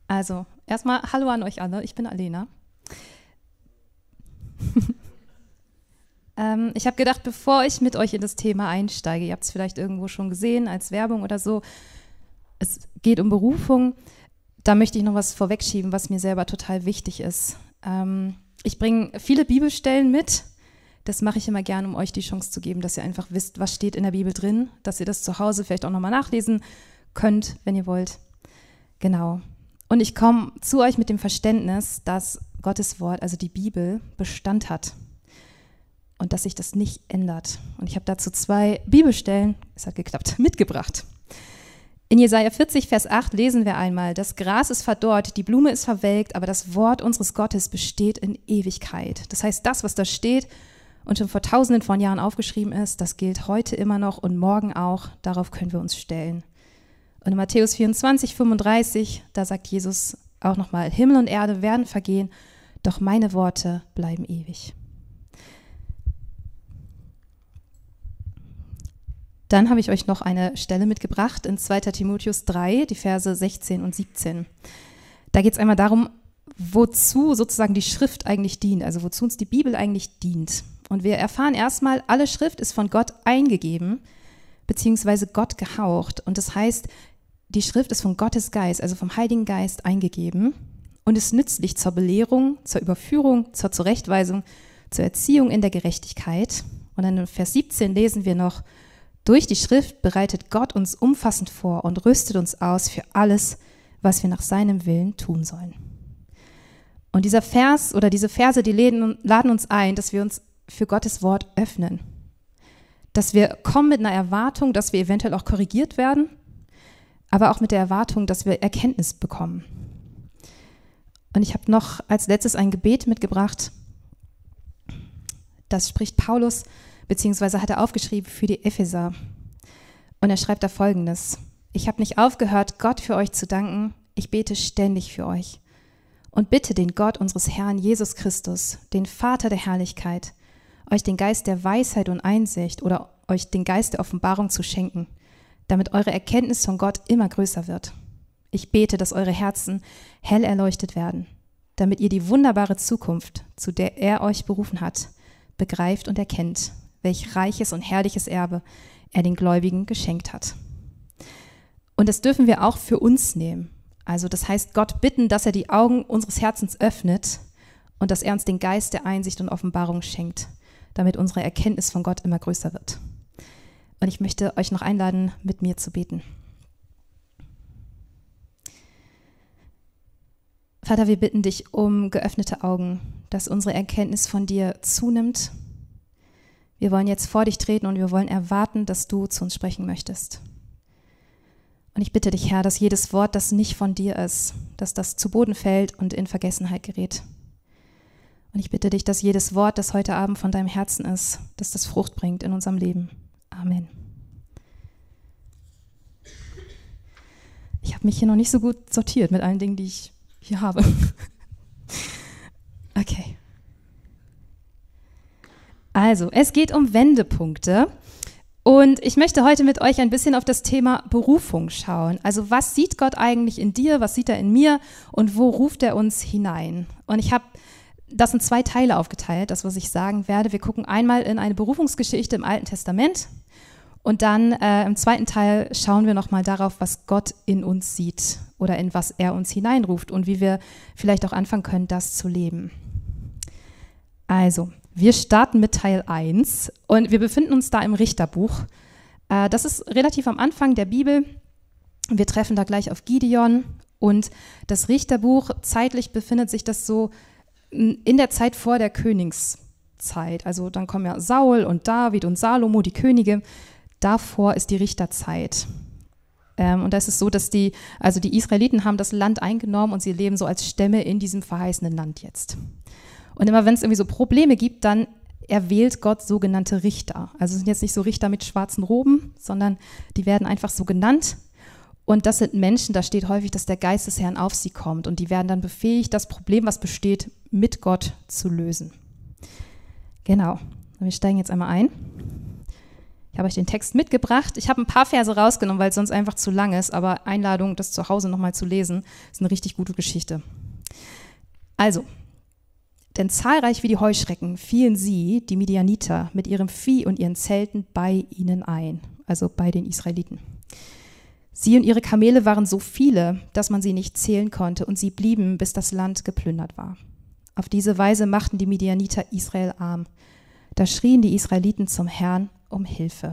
Also, erstmal Hallo an euch alle, ich bin Alena. Ich habe gedacht, bevor ich mit euch in das Thema einsteige, ihr habt es vielleicht irgendwo schon gesehen als Werbung oder so, es geht um Berufung, da möchte ich noch was vorwegschieben, was mir selber total wichtig ist. Ich bringe viele Bibelstellen mit, das mache ich immer gerne, um euch die Chance zu geben, dass ihr einfach wisst, was steht in der Bibel drin, dass ihr das zu Hause vielleicht auch nochmal nachlesen könnt, wenn ihr wollt. Genau. Und ich komme zu euch mit dem Verständnis, dass Gottes Wort, also die Bibel, Bestand hat und dass sich das nicht ändert. Und ich habe dazu 2 Bibelstellen, es hat geklappt, mitgebracht. In Jesaja 40, Vers 8 lesen wir einmal: Das Gras ist verdorrt, die Blume ist verwelkt, aber das Wort unseres Gottes besteht in Ewigkeit. Das heißt, das, was da steht und schon vor Tausenden von Jahren aufgeschrieben ist, das gilt heute immer noch und morgen auch. Darauf können wir uns stellen. Und in Matthäus 24, 35, da sagt Jesus auch nochmal: Himmel und Erde werden vergehen, doch meine Worte bleiben ewig. Dann habe ich euch noch eine Stelle mitgebracht in 2. Timotheus 3, die Verse 16 und 17. Da geht es einmal darum, wozu sozusagen die Schrift eigentlich dient, also wozu uns die Bibel eigentlich dient. Und wir erfahren erstmal, alle Schrift ist von Gott eingegeben, beziehungsweise Gott gehaucht. Und das heißt, die Schrift ist von Gottes Geist, also vom Heiligen Geist eingegeben und ist nützlich zur Belehrung, zur Überführung, zur Zurechtweisung, zur Erziehung in der Gerechtigkeit. Und dann in Vers 17 lesen wir noch: Durch die Schrift bereitet Gott uns umfassend vor und rüstet uns aus für alles, was wir nach seinem Willen tun sollen. Und dieser Vers oder diese Verse, die laden uns ein, dass wir uns für Gottes Wort öffnen. Dass wir kommen mit einer Erwartung, dass wir eventuell auch korrigiert werden, aber auch mit der Erwartung, dass wir Erkenntnis bekommen. Und ich habe noch als letztes ein Gebet mitgebracht. Das spricht Paulus, beziehungsweise hat er aufgeschrieben für die Epheser. Und er schreibt da Folgendes: Ich habe nicht aufgehört, Gott für euch zu danken. Ich bete ständig für euch und bitte den Gott unseres Herrn Jesus Christus, den Vater der Herrlichkeit, euch den Geist der Weisheit und Einsicht oder euch den Geist der Offenbarung zu schenken, damit eure Erkenntnis von Gott immer größer wird. Ich bete, dass eure Herzen hell erleuchtet werden, damit ihr die wunderbare Zukunft, zu der er euch berufen hat, begreift und erkennt, welch reiches und herrliches Erbe er den Gläubigen geschenkt hat. Und das dürfen wir auch für uns nehmen. Also das heißt, Gott bitten, dass er die Augen unseres Herzens öffnet und dass er uns den Geist der Einsicht und Offenbarung schenkt, damit unsere Erkenntnis von Gott immer größer wird. Und ich möchte euch noch einladen, mit mir zu beten. Vater, wir bitten dich um geöffnete Augen, dass unsere Erkenntnis von dir zunimmt. Wir wollen jetzt vor dich treten und wir wollen erwarten, dass du zu uns sprechen möchtest. Und ich bitte dich, Herr, dass jedes Wort, das nicht von dir ist, dass das zu Boden fällt und in Vergessenheit gerät. Und ich bitte dich, dass jedes Wort, das heute Abend von deinem Herzen ist, dass das Frucht bringt in unserem Leben. Amen. Ich habe mich hier noch nicht so gut sortiert mit allen Dingen, die ich hier habe. Okay. Also, es geht um Wendepunkte und ich möchte heute mit euch ein bisschen auf das Thema Berufung schauen. Also, was sieht Gott eigentlich in dir, was sieht er in mir und wo ruft er uns hinein? Und ich habe das in 2 Teile aufgeteilt, das, was ich sagen werde. Wir gucken einmal in eine Berufungsgeschichte im Alten Testament und dann im zweiten Teil schauen wir nochmal darauf, was Gott in uns sieht oder in was er uns hineinruft und wie wir vielleicht auch anfangen können, das zu leben. Also, wir starten mit Teil 1 und wir befinden uns da im Richterbuch. Das ist relativ am Anfang der Bibel. Wir treffen da gleich auf Gideon und das Richterbuch, zeitlich befindet sich das so in der Zeit vor der Königszeit. Also dann kommen ja Saul und David und Salomo, die Könige. Davor ist die Richterzeit. Und da ist es so, dass die Israeliten haben das Land eingenommen und sie leben so als Stämme in diesem verheißenen Land jetzt. Und immer wenn es irgendwie so Probleme gibt, dann erwählt Gott sogenannte Richter. Also es sind jetzt nicht so Richter mit schwarzen Roben, sondern die werden einfach so genannt. Und das sind Menschen, da steht häufig, dass der Geist des Herrn auf sie kommt. Und die werden dann befähigt, das Problem, was besteht, mit Gott zu lösen. Genau. Und wir steigen jetzt einmal ein. Ich habe euch den Text mitgebracht. Ich habe ein paar Verse rausgenommen, weil es sonst einfach zu lang ist, aber Einladung, das zu Hause nochmal zu lesen, ist eine richtig gute Geschichte. Also, denn zahlreich wie die Heuschrecken fielen sie, die Midianiter, mit ihrem Vieh und ihren Zelten bei ihnen ein, also bei den Israeliten. Sie und ihre Kamele waren so viele, dass man sie nicht zählen konnte, und sie blieben, bis das Land geplündert war. Auf diese Weise machten die Midianiter Israel arm. Da schrien die Israeliten zum Herrn um Hilfe.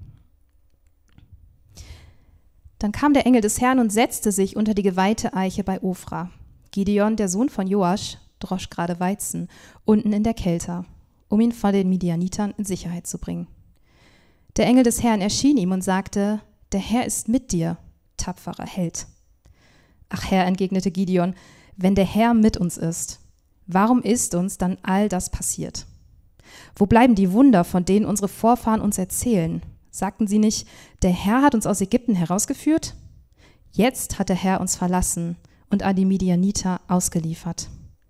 Dann kam der Engel des Herrn und setzte sich unter die geweihte Eiche bei Ofra. Gideon, der Sohn von Joasch, drosch gerade Weizen unten in der Kelter, um ihn vor den Midianitern in Sicherheit zu bringen. Der Engel des Herrn erschien ihm und sagte: Der Herr ist mit dir, tapferer Held. Ach Herr, entgegnete Gideon, wenn der Herr mit uns ist, warum ist uns dann all das passiert? Wo bleiben die Wunder, von denen unsere Vorfahren uns erzählen? Sagten sie nicht, der Herr hat uns aus Ägypten herausgeführt? Jetzt hat der Herr uns verlassen und an die Midianiter ausgeliefert.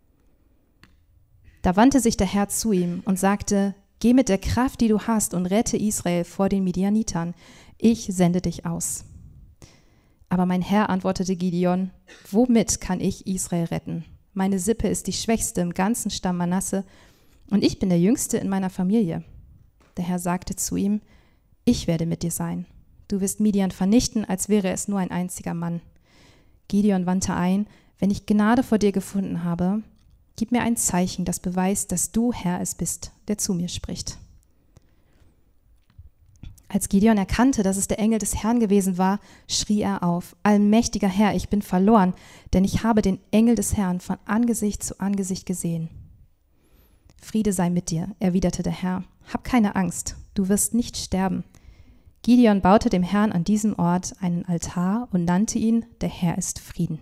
Da wandte sich der Herr zu ihm und sagte: Geh mit der Kraft, die du hast, und rette Israel vor den Midianitern. Ich sende dich aus. Aber mein Herr antwortete Gideon: Womit kann ich Israel retten? Meine Sippe ist die schwächste im ganzen Stamm Manasse, und ich bin der Jüngste in meiner Familie. Der Herr sagte zu ihm: Ich werde mit dir sein. Du wirst Midian vernichten, als wäre es nur ein einziger Mann. Gideon wandte ein: Wenn ich Gnade vor dir gefunden habe, gib mir ein Zeichen, das beweist, dass du Herr es bist, der zu mir spricht. Als Gideon erkannte, dass es der Engel des Herrn gewesen war, schrie er auf: Allmächtiger Herr, ich bin verloren, denn ich habe den Engel des Herrn von Angesicht zu Angesicht gesehen. Friede sei mit dir, erwiderte der Herr. Hab keine Angst, du wirst nicht sterben. Gideon baute dem Herrn an diesem Ort einen Altar und nannte ihn: Der Herr ist Frieden.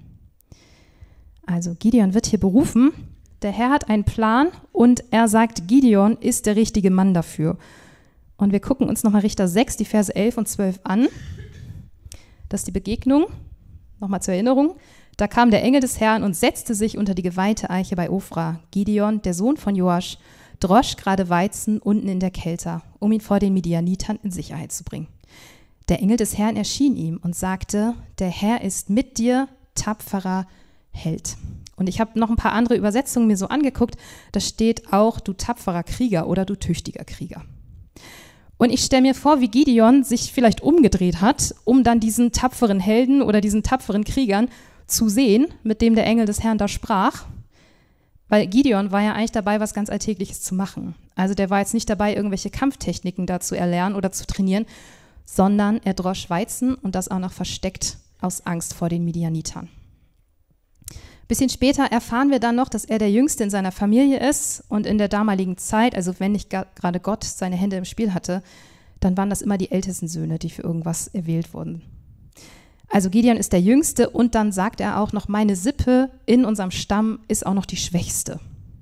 Also Gideon wird hier berufen. Der Herr hat einen Plan und er sagt, Gideon ist der richtige Mann dafür. Und wir gucken uns nochmal Richter 6, die Verse 11 und 12 an. Das ist die Begegnung. Nochmal zur Erinnerung. Da kam der Engel des Herrn und setzte sich unter die geweihte Eiche bei Ofra. Gideon, der Sohn von Joasch, drosch gerade Weizen unten in der Kelter, um ihn vor den Midianitern in Sicherheit zu bringen. Der Engel des Herrn erschien ihm und sagte: Der Herr ist mit dir, tapferer Held. Und ich habe noch ein paar andere Übersetzungen mir so angeguckt. Da steht auch: Du tapferer Krieger oder du tüchtiger Krieger. Und ich stelle mir vor, wie Gideon sich vielleicht umgedreht hat, um dann diesen tapferen Helden oder diesen tapferen Kriegern zu sehen, mit dem der Engel des Herrn da sprach. Weil Gideon war ja eigentlich dabei, was ganz Alltägliches zu machen. Also der war jetzt nicht dabei, irgendwelche Kampftechniken da zu erlernen oder zu trainieren, sondern er drosch Weizen und das auch noch versteckt aus Angst vor den Midianitern. Bisschen später erfahren wir dann noch, dass er der Jüngste in seiner Familie ist und in der damaligen Zeit, also wenn nicht gerade Gott seine Hände im Spiel hatte, dann waren das immer die ältesten Söhne, die für irgendwas erwählt wurden. Also Gideon ist der Jüngste und dann sagt er auch noch, meine Sippe in unserem Stamm ist auch noch die schwächste.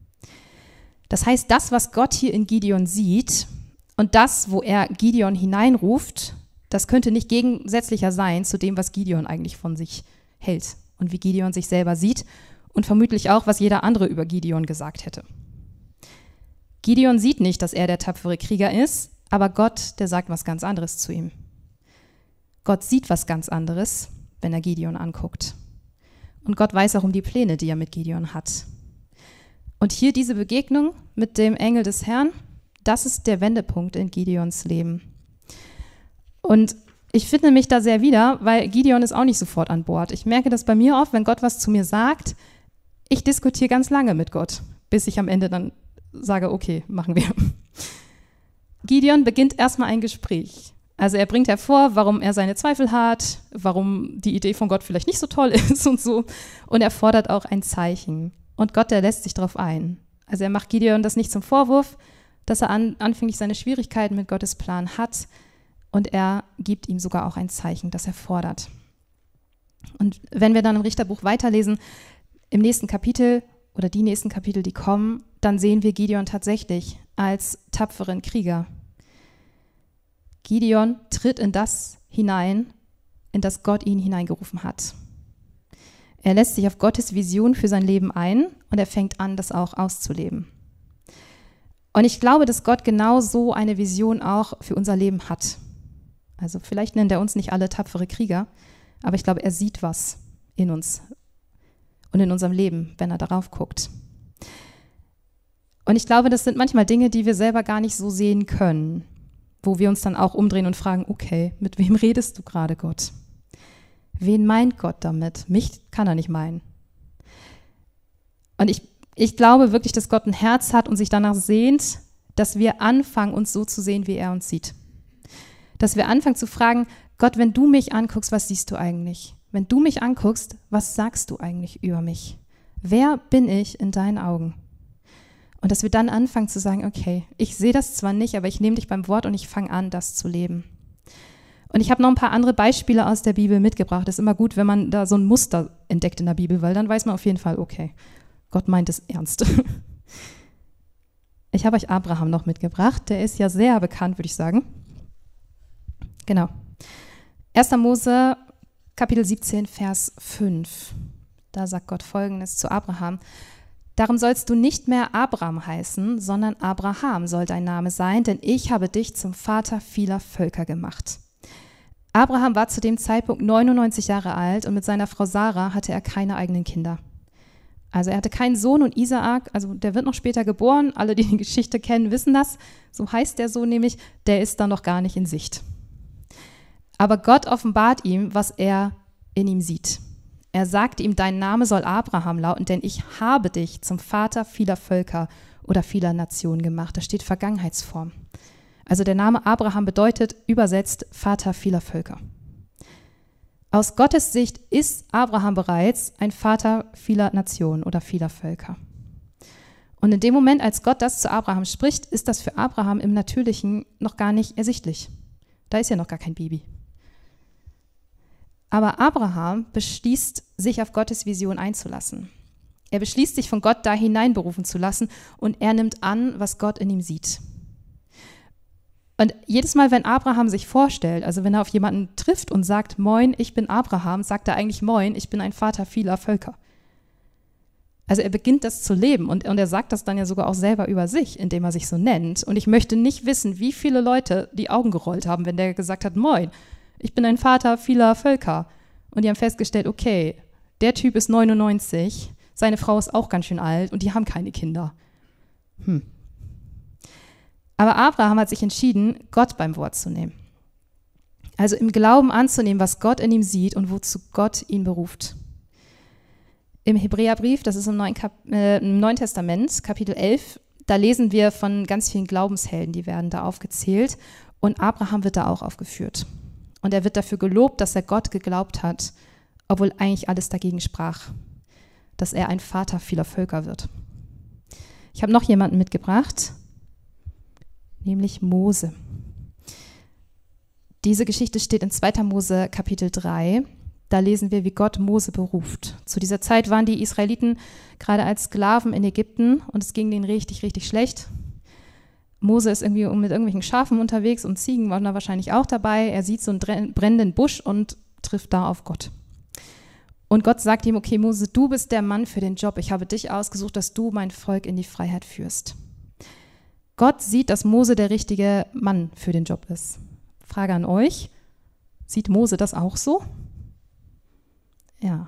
Das heißt, das, was Gott hier in Gideon sieht und das, wo er Gideon hineinruft, das könnte nicht gegensätzlicher sein zu dem, was Gideon eigentlich von sich hält und wie Gideon sich selber sieht und vermutlich auch, was jeder andere über Gideon gesagt hätte. Gideon sieht nicht, dass er der tapfere Krieger ist, aber Gott, der sagt was ganz anderes zu ihm. Gott sieht was ganz anderes, wenn er Gideon anguckt. Und Gott weiß auch um die Pläne, die er mit Gideon hat. Und hier diese Begegnung mit dem Engel des Herrn, das ist der Wendepunkt in Gideons Leben. Und ich finde mich da sehr wieder, weil Gideon ist auch nicht sofort an Bord. Ich merke das bei mir oft, wenn Gott was zu mir sagt, ich diskutiere ganz lange mit Gott, bis ich am Ende dann sage, okay, machen wir. Gideon beginnt erstmal ein Gespräch. Also er bringt hervor, warum er seine Zweifel hat, warum die Idee von Gott vielleicht nicht so toll ist und so. Und er fordert auch ein Zeichen. Und Gott, der lässt sich darauf ein. Also er macht Gideon das nicht zum Vorwurf, dass er anfänglich seine Schwierigkeiten mit Gottes Plan hat. Und er gibt ihm sogar auch ein Zeichen, das er fordert. Und wenn wir dann im Richterbuch weiterlesen, im nächsten Kapitel oder die nächsten Kapitel, die kommen, dann sehen wir Gideon tatsächlich als tapferen Krieger. Gideon tritt in das hinein, in das Gott ihn hineingerufen hat. Er lässt sich auf Gottes Vision für sein Leben ein und er fängt an, das auch auszuleben. Und ich glaube, dass Gott genau so eine Vision auch für unser Leben hat. Also vielleicht nennt er uns nicht alle tapfere Krieger, aber ich glaube, er sieht was in uns und in unserem Leben, wenn er darauf guckt. Und ich glaube, das sind manchmal Dinge, die wir selber gar nicht so sehen können, wo wir uns dann auch umdrehen und fragen, okay, mit wem redest du gerade, Gott? Wen meint Gott damit? Mich kann er nicht meinen. Und ich glaube wirklich, dass Gott ein Herz hat und sich danach sehnt, dass wir anfangen, uns so zu sehen, wie er uns sieht. Dass wir anfangen zu fragen, Gott, wenn du mich anguckst, was siehst du eigentlich? Wenn du mich anguckst, was sagst du eigentlich über mich? Wer bin ich in deinen Augen? Und dass wir dann anfangen zu sagen, okay, ich sehe das zwar nicht, aber ich nehme dich beim Wort und ich fange an, das zu leben. Und ich habe noch ein paar andere Beispiele aus der Bibel mitgebracht. Es ist immer gut, wenn man da so ein Muster entdeckt in der Bibel, weil dann weiß man auf jeden Fall, okay, Gott meint es ernst. Ich habe euch Abraham noch mitgebracht. Der ist ja sehr bekannt, würde ich sagen. Genau. 1. Mose, Kapitel 17, Vers 5. Da sagt Gott Folgendes zu Abraham. Darum sollst du nicht mehr Abram heißen, sondern Abraham soll dein Name sein, denn ich habe dich zum Vater vieler Völker gemacht. Abraham war zu dem Zeitpunkt 99 Jahre alt und mit seiner Frau Sarah hatte er keine eigenen Kinder. Also er hatte keinen Sohn und Isaak, also der wird noch später geboren. Alle, die die Geschichte kennen, wissen das. So heißt der Sohn nämlich, der ist dann noch gar nicht in Sicht. Aber Gott offenbart ihm, was er in ihm sieht. Er sagt ihm, dein Name soll Abraham lauten, denn ich habe dich zum Vater vieler Völker oder vieler Nationen gemacht. Da steht Vergangenheitsform. Also der Name Abraham bedeutet übersetzt Vater vieler Völker. Aus Gottes Sicht ist Abraham bereits ein Vater vieler Nationen oder vieler Völker. Und in dem Moment, als Gott das zu Abraham spricht, ist das für Abraham im Natürlichen noch gar nicht ersichtlich. Da ist ja noch gar kein Baby. Aber Abraham beschließt, sich auf Gottes Vision einzulassen. Er beschließt, sich von Gott da hineinberufen zu lassen und er nimmt an, was Gott in ihm sieht. Und jedes Mal, wenn Abraham sich vorstellt, also wenn er auf jemanden trifft und sagt, Moin, ich bin Abraham, sagt er eigentlich, Moin, ich bin ein Vater vieler Völker. Also er beginnt das zu leben und er sagt das dann ja sogar auch selber über sich, indem er sich so nennt. Und ich möchte nicht wissen, wie viele Leute die Augen gerollt haben, wenn der gesagt hat, Moin, ich bin ein Vater vieler Völker. Und die haben festgestellt, okay, der Typ ist 99, seine Frau ist auch ganz schön alt und die haben keine Kinder. Aber Abraham hat sich entschieden, Gott beim Wort zu nehmen. Also im Glauben anzunehmen, was Gott in ihm sieht und wozu Gott ihn beruft. Im Hebräerbrief, das ist im Neuen Testament, Kapitel 11, da lesen wir von ganz vielen Glaubenshelden, die werden da aufgezählt. Und Abraham wird da auch aufgeführt. Und er wird dafür gelobt, dass er Gott geglaubt hat, obwohl eigentlich alles dagegen sprach, dass er ein Vater vieler Völker wird. Ich habe noch jemanden mitgebracht, nämlich Mose. Diese Geschichte steht in 2. Mose Kapitel 3. Da lesen wir, wie Gott Mose beruft. Zu dieser Zeit waren die Israeliten gerade als Sklaven in Ägypten und es ging denen richtig, richtig schlecht. Mose ist irgendwie mit irgendwelchen Schafen unterwegs und Ziegen waren da wahrscheinlich auch dabei. Er sieht so einen brennenden Busch und trifft da auf Gott. Und Gott sagt ihm, okay Mose, du bist der Mann für den Job. Ich habe dich ausgesucht, dass du mein Volk in die Freiheit führst. Gott sieht, dass Mose der richtige Mann für den Job ist. Frage an euch, sieht Mose das auch so? Ja.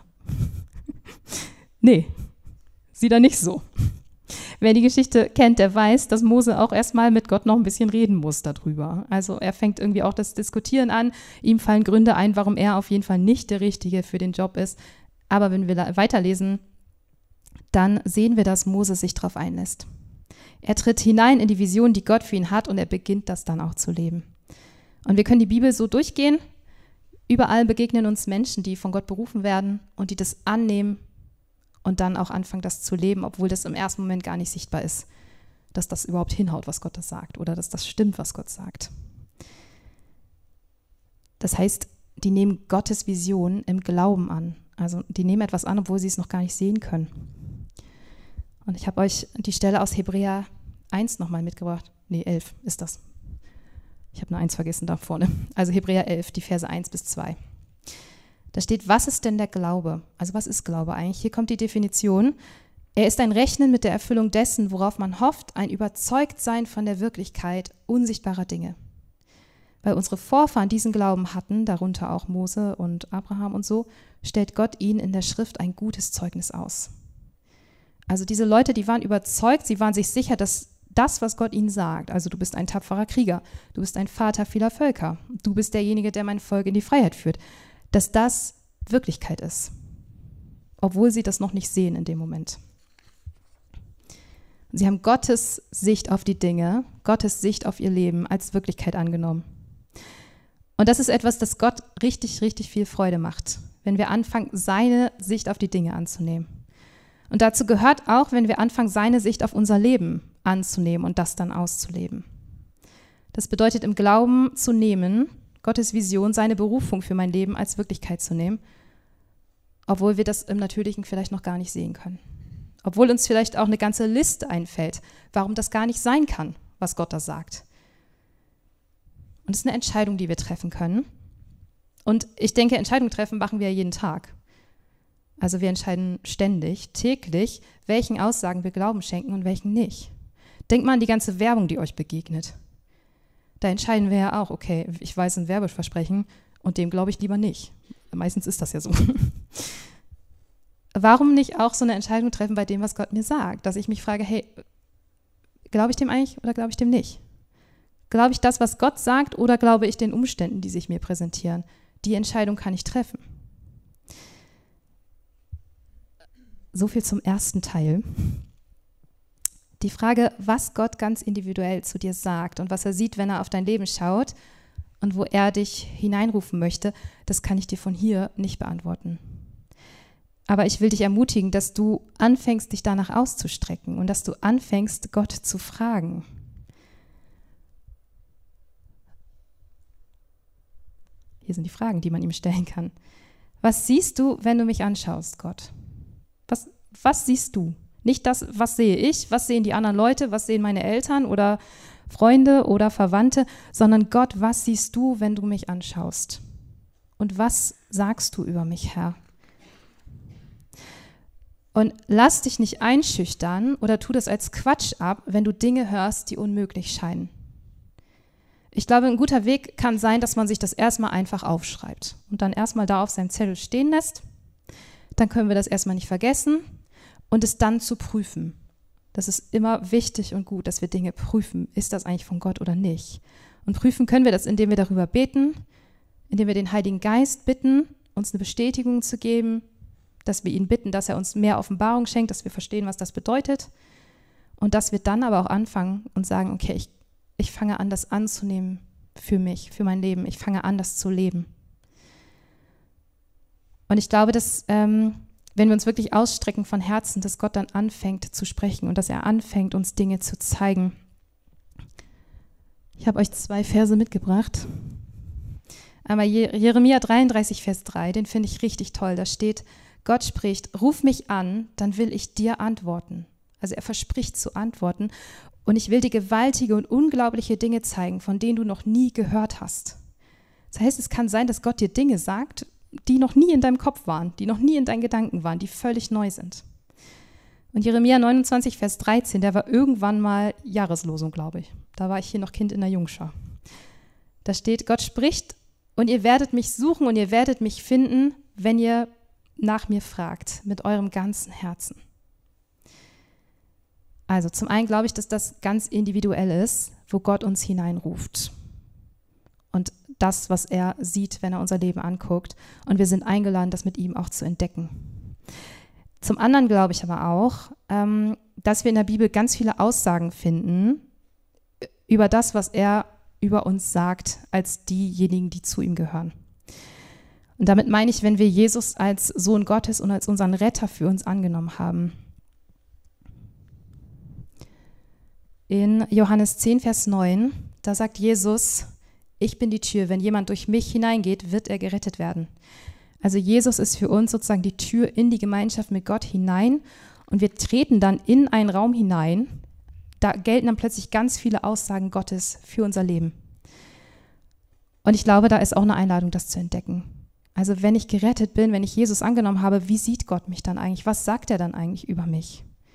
Nee, sieht er nicht so. Wer die Geschichte kennt, der weiß, dass Mose auch erstmal mit Gott noch ein bisschen reden muss darüber. Also er fängt irgendwie auch das Diskutieren an. Ihm fallen Gründe ein, warum er auf jeden Fall nicht der Richtige für den Job ist. Aber wenn wir weiterlesen, dann sehen wir, dass Mose sich darauf einlässt. Er tritt hinein in die Vision, die Gott für ihn hat und er beginnt das dann auch zu leben. Und wir können die Bibel so durchgehen. Überall begegnen uns Menschen, die von Gott berufen werden und die das annehmen und dann auch anfangen, das zu leben, obwohl das im ersten Moment gar nicht sichtbar ist, dass das überhaupt hinhaut, was Gott das sagt oder dass das stimmt, was Gott sagt. Das heißt, die nehmen Gottes Vision im Glauben an. Also die nehmen etwas an, obwohl sie es noch gar nicht sehen können. Und ich habe euch die Stelle aus Hebräer 1 nochmal mitgebracht. Nee, 11 ist das. Ich habe eine 1 vergessen da vorne. Also Hebräer 11, die Verse 1 bis 2. Da steht, was ist denn der Glaube? Also was ist Glaube eigentlich? Hier kommt die Definition. Er ist ein Rechnen mit der Erfüllung dessen, worauf man hofft, ein Überzeugtsein von der Wirklichkeit unsichtbarer Dinge. Weil unsere Vorfahren diesen Glauben hatten, darunter auch Mose und Abraham und so, stellt Gott ihnen in der Schrift ein gutes Zeugnis aus. Also diese Leute, die waren überzeugt, sie waren sich sicher, dass das, was Gott ihnen sagt, also du bist ein tapferer Krieger, du bist ein Vater vieler Völker, du bist derjenige, der mein Volk in die Freiheit führt, dass das Wirklichkeit ist, obwohl sie das noch nicht sehen in dem Moment. Sie haben Gottes Sicht auf die Dinge, Gottes Sicht auf ihr Leben als Wirklichkeit angenommen. Und das ist etwas, das Gott richtig, richtig viel Freude macht, wenn wir anfangen, seine Sicht auf die Dinge anzunehmen. Und dazu gehört auch, wenn wir anfangen, seine Sicht auf unser Leben anzunehmen und das dann auszuleben. Das bedeutet, im Glauben zu nehmen, Gottes Vision, seine Berufung für mein Leben als Wirklichkeit zu nehmen, obwohl wir das im Natürlichen vielleicht noch gar nicht sehen können. Obwohl uns vielleicht auch eine ganze Liste einfällt, warum das gar nicht sein kann, was Gott da sagt. Und es ist eine Entscheidung, die wir treffen können. Und ich denke, Entscheidungen treffen machen wir ja jeden Tag. Also wir entscheiden ständig, täglich, welchen Aussagen wir Glauben schenken und welchen nicht. Denkt mal an die ganze Werbung, die euch begegnet. Da entscheiden wir ja auch, okay, ich weiß ein Werbeversprechen und dem glaube ich lieber nicht. Meistens ist das ja so. Warum nicht auch so eine Entscheidung treffen bei dem, was Gott mir sagt? Dass ich mich frage, hey, glaube ich dem eigentlich oder glaube ich dem nicht? Glaube ich das, was Gott sagt, oder glaube ich den Umständen, die sich mir präsentieren? Die Entscheidung kann ich treffen. So viel zum ersten Teil. Die Frage, was Gott ganz individuell zu dir sagt und was er sieht, wenn er auf dein Leben schaut und wo er dich hineinrufen möchte, das kann ich dir von hier nicht beantworten. Aber ich will dich ermutigen, dass du anfängst, dich danach auszustrecken und dass du anfängst, Gott zu fragen. Hier sind die Fragen, die man ihm stellen kann. Was siehst du, wenn du mich anschaust, Gott? Was siehst du? Nicht das, was sehe ich, was sehen die anderen Leute, was sehen meine Eltern oder Freunde oder Verwandte, sondern Gott, was siehst du, wenn du mich anschaust? Und was sagst du über mich, Herr? Und lass dich nicht einschüchtern oder tu das als Quatsch ab, wenn du Dinge hörst, die unmöglich scheinen. Ich glaube, ein guter Weg kann sein, dass man sich das erstmal einfach aufschreibt und dann erstmal da auf seinem Zettel stehen lässt. Dann können wir das erstmal nicht vergessen und es dann zu prüfen. Das ist immer wichtig und gut, dass wir Dinge prüfen. Ist das eigentlich von Gott oder nicht? Und prüfen können wir das, indem wir darüber beten, indem wir den Heiligen Geist bitten, uns eine Bestätigung zu geben, dass wir ihn bitten, dass er uns mehr Offenbarung schenkt, dass wir verstehen, was das bedeutet und dass wir dann aber auch anfangen und sagen, okay, ich fange an, das anzunehmen für mich, für mein Leben. Ich fange an, das zu leben. Und ich glaube, dass, wenn wir uns wirklich ausstrecken von Herzen, dass Gott dann anfängt zu sprechen und dass er anfängt, uns Dinge zu zeigen. Ich habe euch 2 Verse mitgebracht. Einmal Jeremia 33, Vers 3, den finde ich richtig toll. Da steht, Gott spricht, ruf mich an, dann will ich dir antworten. Also er verspricht zu antworten und ich will dir gewaltige und unglaubliche Dinge zeigen, von denen du noch nie gehört hast. Das heißt, es kann sein, dass Gott dir Dinge sagt, die noch nie in deinem Kopf waren, die noch nie in deinen Gedanken waren, die völlig neu sind. Und Jeremia 29, Vers 13, der war irgendwann mal Jahreslosung, glaube ich. Da war ich hier noch Kind in der Jungschar. Da steht, Gott spricht und ihr werdet mich suchen und ihr werdet mich finden, wenn ihr nach mir fragt, mit eurem ganzen Herzen. Also zum einen glaube ich, dass das ganz individuell ist, wo Gott uns hineinruft. Und das, was er sieht, wenn er unser Leben anguckt. Und wir sind eingeladen, das mit ihm auch zu entdecken. Zum anderen glaube ich aber auch, dass wir in der Bibel ganz viele Aussagen finden über das, was er über uns sagt, als diejenigen, die zu ihm gehören. Und damit meine ich, wenn wir Jesus als Sohn Gottes und als unseren Retter für uns angenommen haben. In Johannes 10, Vers 9, da sagt Jesus, ich bin die Tür, wenn jemand durch mich hineingeht, wird er gerettet werden. Also Jesus ist für uns sozusagen die Tür in die Gemeinschaft mit Gott hinein und wir treten dann in einen Raum hinein, da gelten dann plötzlich ganz viele Aussagen Gottes für unser Leben. Und ich glaube, da ist auch eine Einladung, das zu entdecken. Also wenn ich gerettet bin, wenn ich Jesus angenommen habe, wie sieht Gott mich dann eigentlich? Was sagt er dann eigentlich über mich?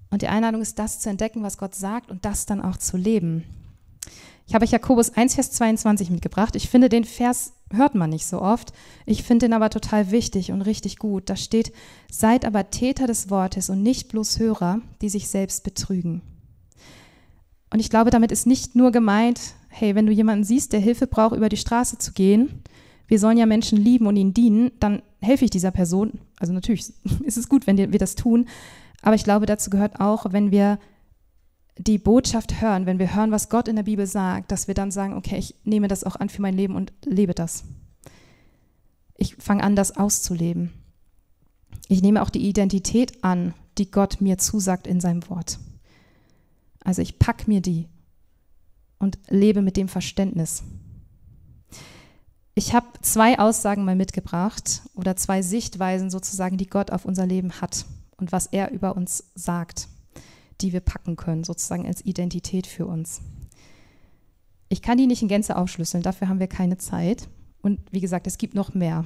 Und die Einladung ist, das zu entdecken, was Gott sagt und das dann auch zu leben. Ich habe euch Jakobus 1, Vers 22 mitgebracht. Ich finde, den Vers hört man nicht so oft. Ich finde den aber total wichtig und richtig gut. Da steht, seid aber Täter des Wortes und nicht bloß Hörer, die sich selbst betrügen. Und ich glaube, damit ist nicht nur gemeint, hey, wenn du jemanden siehst, der Hilfe braucht, über die Straße zu gehen, wir sollen ja Menschen lieben und ihnen dienen, dann helfe ich dieser Person. Also natürlich ist es gut, wenn wir das tun, aber ich glaube, dazu gehört auch, wenn wir die Botschaft hören, wenn wir hören, was Gott in der Bibel sagt, dass wir dann sagen, okay, ich nehme das auch an für mein Leben und lebe das. Ich fange an, das auszuleben. Ich nehme auch die Identität an, die Gott mir zusagt in seinem Wort. Also ich packe mir die und lebe mit dem Verständnis. Ich habe 2 Aussagen mal mitgebracht oder 2 Sichtweisen sozusagen, die Gott auf unser Leben hat und was er über uns sagt, die wir packen können, sozusagen als Identität für uns. Ich kann die nicht in Gänze aufschlüsseln, dafür haben wir keine Zeit. Und wie gesagt, es gibt noch mehr.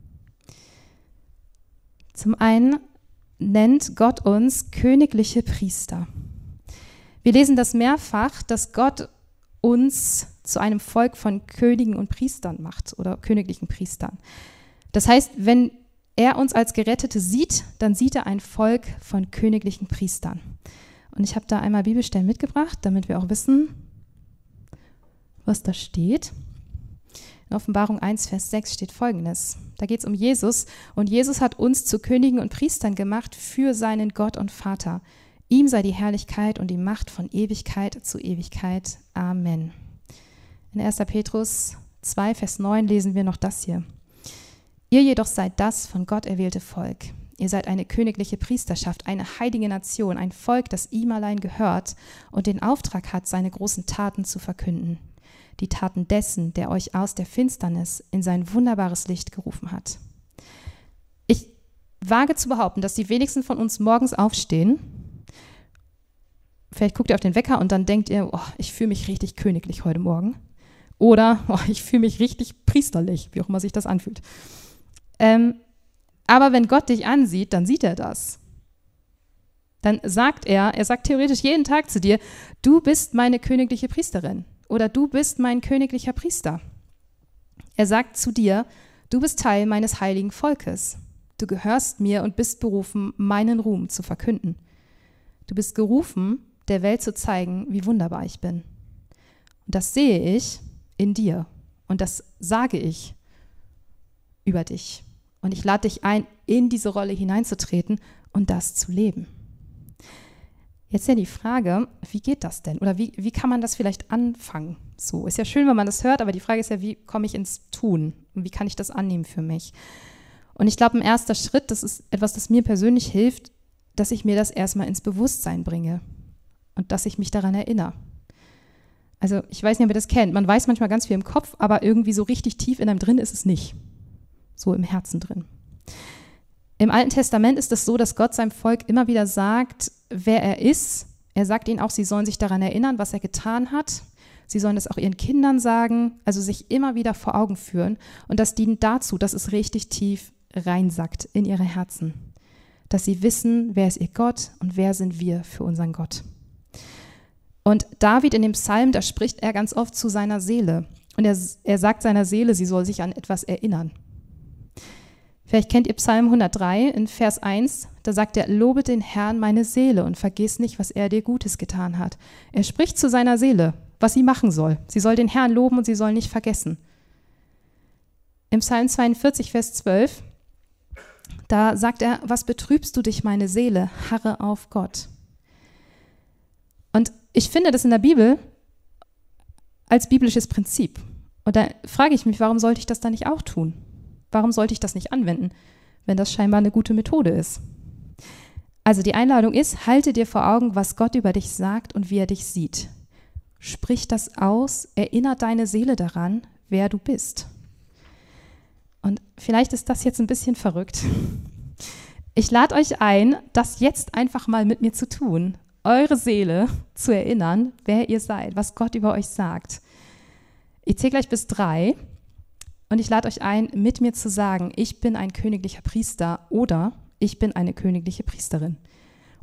Zum einen nennt Gott uns königliche Priester. Wir lesen das mehrfach, dass Gott uns zu einem Volk von Königen und Priestern macht oder königlichen Priestern. Das heißt, wenn er uns als Gerettete sieht, dann sieht er ein Volk von königlichen Priestern. Und ich habe da einmal Bibelstellen mitgebracht, damit wir auch wissen, was da steht. In Offenbarung 1, Vers 6 steht Folgendes. Da geht es um Jesus. Und Jesus hat uns zu Königen und Priestern gemacht für seinen Gott und Vater. Ihm sei die Herrlichkeit und die Macht von Ewigkeit zu Ewigkeit. Amen. In 1. Petrus 2, Vers 9 lesen wir noch das hier. Ihr jedoch seid das von Gott erwählte Volk. Ihr seid eine königliche Priesterschaft, eine heilige Nation, ein Volk, das ihm allein gehört und den Auftrag hat, seine großen Taten zu verkünden. Die Taten dessen, der euch aus der Finsternis in sein wunderbares Licht gerufen hat. Ich wage zu behaupten, dass die wenigsten von uns morgens aufstehen. Vielleicht guckt ihr auf den Wecker und dann denkt ihr, oh, ich fühle mich richtig königlich heute Morgen. Oder oh, ich fühle mich richtig priesterlich, wie auch immer sich das anfühlt. Aber wenn Gott dich ansieht, dann sieht er das. Dann sagt er sagt theoretisch jeden Tag zu dir, du bist meine königliche Priesterin oder du bist mein königlicher Priester. Er sagt zu dir, du bist Teil meines heiligen Volkes. Du gehörst mir und bist berufen, meinen Ruhm zu verkünden. Du bist gerufen, der Welt zu zeigen, wie wunderbar ich bin. Und das sehe ich in dir und das sage ich über dich. Und ich lade dich ein, in diese Rolle hineinzutreten und das zu leben. Jetzt ja die Frage, wie geht das denn? Oder wie kann man das vielleicht anfangen? So, ist ja schön, wenn man das hört, aber die Frage ist ja, wie komme ich ins Tun? Und wie kann ich das annehmen für mich? Und ich glaube, ein erster Schritt, das ist etwas, das mir persönlich hilft, dass ich mir das erstmal ins Bewusstsein bringe und dass ich mich daran erinnere. Also ich weiß nicht, ob ihr das kennt. Man weiß manchmal ganz viel im Kopf, aber irgendwie so richtig tief in einem drin ist es nicht. So im Herzen drin. Im Alten Testament ist es so, dass Gott seinem Volk immer wieder sagt, wer er ist. Er sagt ihnen auch, sie sollen sich daran erinnern, was er getan hat. Sie sollen das auch ihren Kindern sagen, also sich immer wieder vor Augen führen. Und das dient dazu, dass es richtig tief reinsackt in ihre Herzen. Dass sie wissen, wer ist ihr Gott und wer sind wir für unseren Gott. Und David in dem Psalm, da spricht er ganz oft zu seiner Seele. Und er sagt seiner Seele, sie soll sich an etwas erinnern. Vielleicht kennt ihr Psalm 103 in Vers 1, da sagt er, lobe den Herrn meine Seele und vergiss nicht, was er dir Gutes getan hat. Er spricht zu seiner Seele, was sie machen soll. Sie soll den Herrn loben und sie soll nicht vergessen. Im Psalm 42, Vers 12, da sagt er, was betrübst du dich, meine Seele, harre auf Gott. Und ich finde das in der Bibel als biblisches Prinzip. Und da frage ich mich, warum sollte ich das dann nicht auch tun? Warum sollte ich das nicht anwenden, wenn das scheinbar eine gute Methode ist? Also die Einladung ist, halte dir vor Augen, was Gott über dich sagt und wie er dich sieht. Sprich das aus, erinnere deine Seele daran, wer du bist. Und vielleicht ist das jetzt ein bisschen verrückt. Ich lade euch ein, das jetzt einfach mal mit mir zu tun, eure Seele zu erinnern, wer ihr seid, was Gott über euch sagt. Ich zähle gleich bis 3. Und ich lade euch ein, mit mir zu sagen, ich bin ein königlicher Priester oder ich bin eine königliche Priesterin.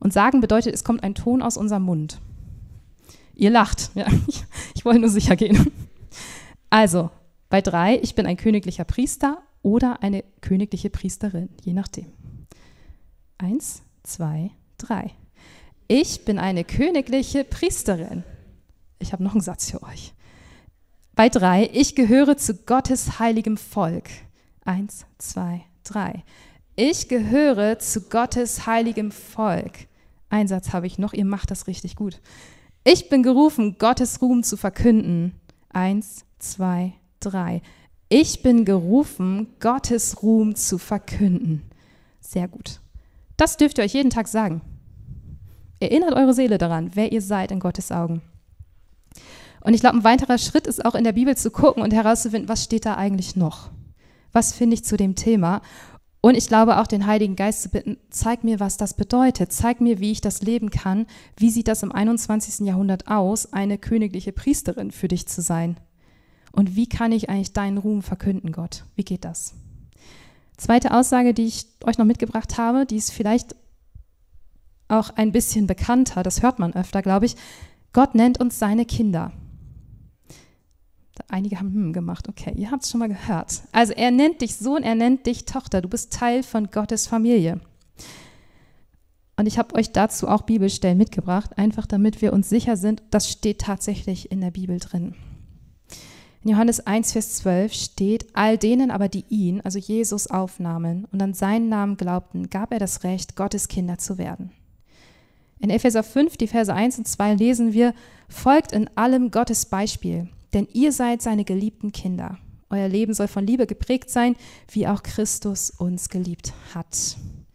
Und sagen bedeutet, es kommt ein Ton aus unserem Mund. Ihr lacht. Ja, ich wollte nur sicher gehen. Also, bei 3, ich bin ein königlicher Priester oder eine königliche Priesterin, je nachdem. 1, 2, 3. Ich bin eine königliche Priesterin. Ich habe noch einen Satz für euch. Bei 3, ich gehöre zu Gottes heiligem Volk. 1, 2, 3. Ich gehöre zu Gottes heiligem Volk. Einen Satz habe ich noch, ihr macht das richtig gut. Ich bin gerufen, Gottes Ruhm zu verkünden. 1, 2, 3. Ich bin gerufen, Gottes Ruhm zu verkünden. Sehr gut. Das dürft ihr euch jeden Tag sagen. Erinnert eure Seele daran, wer ihr seid in Gottes Augen. Und ich glaube, ein weiterer Schritt ist auch in der Bibel zu gucken und herauszufinden, was steht da eigentlich noch? Was finde ich zu dem Thema? Und ich glaube auch, den Heiligen Geist zu bitten, zeig mir, was das bedeutet. Zeig mir, wie ich das leben kann. Wie sieht das im 21. Jahrhundert aus, eine königliche Priesterin für dich zu sein? Und wie kann ich eigentlich deinen Ruhm verkünden, Gott? Wie geht das? Zweite Aussage, die ich euch noch mitgebracht habe, die ist vielleicht auch ein bisschen bekannter, das hört man öfter, glaube ich. Gott nennt uns seine Kinder. Einige haben gemacht, okay, ihr habt es schon mal gehört. Also er nennt dich Sohn, er nennt dich Tochter, du bist Teil von Gottes Familie. Und ich habe euch dazu auch Bibelstellen mitgebracht, einfach damit wir uns sicher sind, das steht tatsächlich in der Bibel drin. In Johannes 1, Vers 12 steht, all denen aber, die ihn, also Jesus, aufnahmen und an seinen Namen glaubten, gab er das Recht, Gottes Kinder zu werden. In Epheser 5, die Verse 1 und 2 lesen wir, folgt in allem Gottes Beispiel, denn ihr seid seine geliebten Kinder. Euer Leben soll von Liebe geprägt sein, wie auch Christus uns geliebt hat.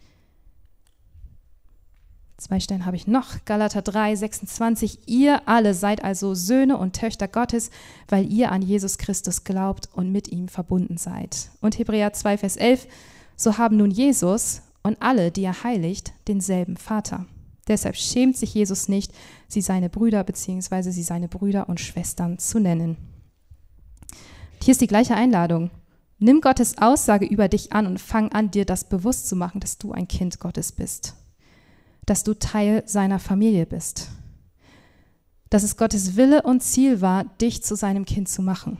2 Stellen habe ich noch. Galater 3, 26. Ihr alle seid also Söhne und Töchter Gottes, weil ihr an Jesus Christus glaubt und mit ihm verbunden seid. Und Hebräer 2, Vers 11. So haben nun Jesus und alle, die er heiligt, denselben Vater. Deshalb schämt sich Jesus nicht, sie seine Brüder bzw. sie seine Brüder und Schwestern zu nennen. Hier ist die gleiche Einladung. Nimm Gottes Aussage über dich an und fang an, dir das bewusst zu machen, dass du ein Kind Gottes bist. Dass du Teil seiner Familie bist. Dass es Gottes Wille und Ziel war, dich zu seinem Kind zu machen.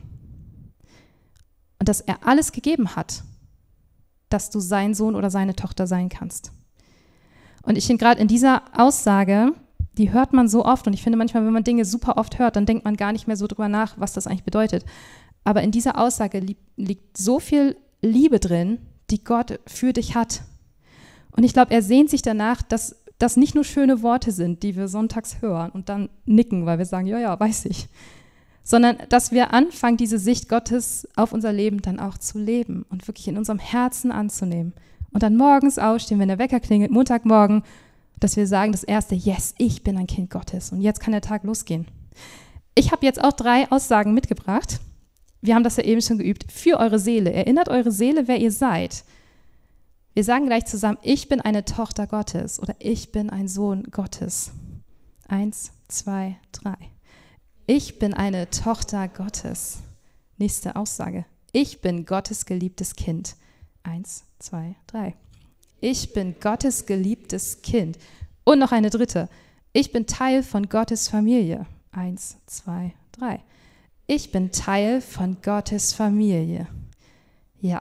Und dass er alles gegeben hat, dass du sein Sohn oder seine Tochter sein kannst. Und ich finde gerade in dieser Aussage, die hört man so oft und ich finde manchmal, wenn man Dinge super oft hört, dann denkt man gar nicht mehr so drüber nach, was das eigentlich bedeutet. Aber in dieser Aussage liegt so viel Liebe drin, die Gott für dich hat. Und ich glaube, er sehnt sich danach, dass das nicht nur schöne Worte sind, die wir sonntags hören und dann nicken, weil wir sagen, ja, ja, weiß ich. Sondern, dass wir anfangen, diese Sicht Gottes auf unser Leben dann auch zu leben und wirklich in unserem Herzen anzunehmen. Und dann morgens aufstehen, wenn der Wecker klingelt, Montagmorgen, dass wir sagen, das erste, yes, ich bin ein Kind Gottes. Und jetzt kann der Tag losgehen. Ich habe jetzt auch 3 Aussagen mitgebracht. Wir haben das ja eben schon geübt. Für eure Seele. Erinnert eure Seele, wer ihr seid. Wir sagen gleich zusammen, ich bin eine Tochter Gottes oder ich bin ein Sohn Gottes. 1, 2, 3. Ich bin eine Tochter Gottes. Nächste Aussage. Ich bin Gottes geliebtes Kind. 1, 2, 3. Ich bin Gottes geliebtes Kind. Und noch eine dritte. Ich bin Teil von Gottes Familie. 1, 2, 3. Ich bin Teil von Gottes Familie. Ja.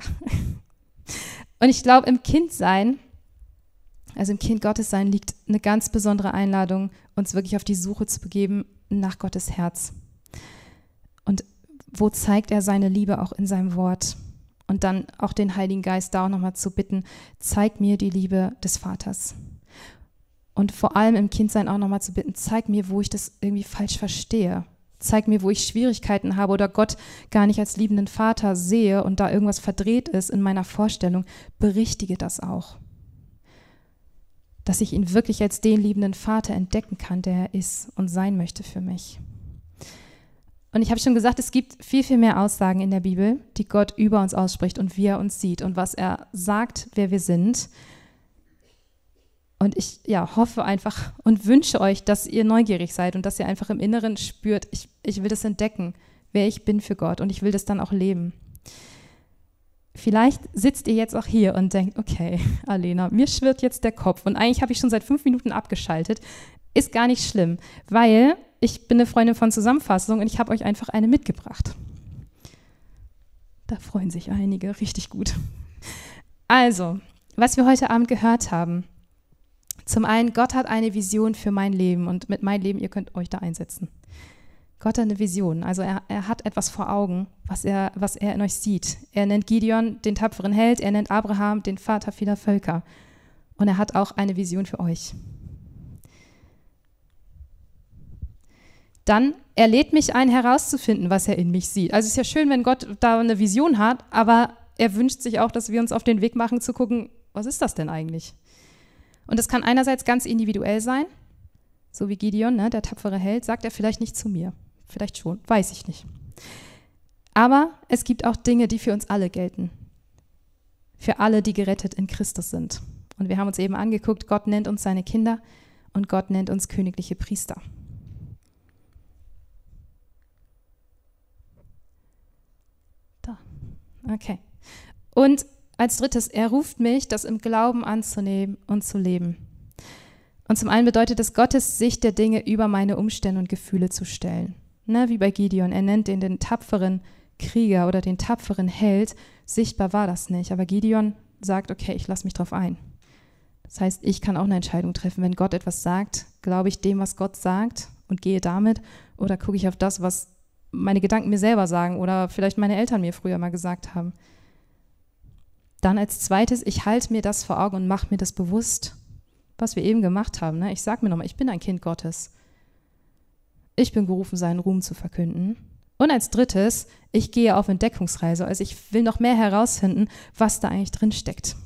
Und ich glaube, im Kindsein, also im Kind Gottes sein, liegt eine ganz besondere Einladung, uns wirklich auf die Suche zu begeben nach Gottes Herz. Und wo zeigt er seine Liebe auch in seinem Wort? Und dann auch den Heiligen Geist da auch nochmal zu bitten, zeig mir die Liebe des Vaters. Und vor allem im Kindsein auch nochmal zu bitten, zeig mir, wo ich das irgendwie falsch verstehe. Zeig mir, wo ich Schwierigkeiten habe oder Gott gar nicht als liebenden Vater sehe und da irgendwas verdreht ist in meiner Vorstellung. Berichtige das auch. Dass ich ihn wirklich als den liebenden Vater entdecken kann, der er ist und sein möchte für mich. Und ich habe schon gesagt, es gibt viel, viel mehr Aussagen in der Bibel, die Gott über uns ausspricht und wie er uns sieht und was er sagt, wer wir sind. Und ich hoffe einfach und wünsche euch, dass ihr neugierig seid und dass ihr einfach im Inneren spürt, ich will das entdecken, wer ich bin für Gott und ich will das dann auch leben. vielleicht sitzt ihr jetzt auch hier und denkt, okay, Alena, mir schwirrt jetzt der Kopf und eigentlich habe ich schon seit 5 Minuten abgeschaltet. Ist gar nicht schlimm, weil ich bin eine Freundin von Zusammenfassung und ich habe euch einfach eine mitgebracht. Da freuen sich einige, richtig gut. Also, was wir heute Abend gehört haben. Zum einen, Gott hat eine Vision für mein Leben und mit mein Leben, ihr könnt euch da einsetzen. Gott hat eine Vision, also er hat etwas vor Augen, was er in euch sieht. Er nennt Gideon den tapferen Held, er nennt Abraham den Vater vieler Völker. Und er hat auch eine Vision für euch. Dann, er lädt mich ein, herauszufinden, was er in mich sieht. Also es ist ja schön, wenn Gott da eine Vision hat, aber er wünscht sich auch, dass wir uns auf den Weg machen, zu gucken, was ist das denn eigentlich? Und das kann einerseits ganz individuell sein, so wie Gideon, ne, der tapfere Held, sagt er vielleicht nicht zu mir. Vielleicht schon, weiß ich nicht. Aber es gibt auch Dinge, die für uns alle gelten. Für alle, die gerettet in Christus sind. Und wir haben uns eben angeguckt, Gott nennt uns seine Kinder und Gott nennt uns königliche Priester. Da, okay. Und als drittes, er ruft mich, das im Glauben anzunehmen und zu leben. Und zum einen bedeutet es, Gottes Sicht der Dinge über meine Umstände und Gefühle zu stellen. Ne, wie bei Gideon, er nennt den tapferen Krieger oder den tapferen Held. Sichtbar war das nicht, aber Gideon sagt, okay, ich lasse mich drauf ein. Das heißt, ich kann auch eine Entscheidung treffen. Wenn Gott etwas sagt, glaube ich dem, was Gott sagt und gehe damit, oder gucke ich auf das, was meine Gedanken mir selber sagen oder vielleicht meine Eltern mir früher mal gesagt haben. Dann als zweites, ich halte mir das vor Augen und mache mir das bewusst, was wir eben gemacht haben. Ne? Ich sage mir nochmal, ich bin ein Kind Gottes. Ich bin gerufen, seinen Ruhm zu verkünden. Und als drittes, ich gehe auf Entdeckungsreise. Also ich will noch mehr herausfinden, was da eigentlich drin steckt.